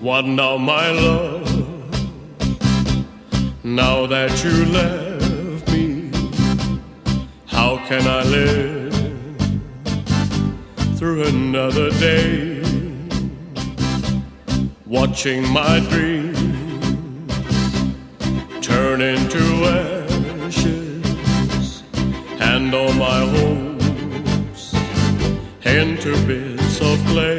What now, my love? Now that you left me, how can I live through another day, watching my dreams turn into ashes, and all my hopes into bits of clay?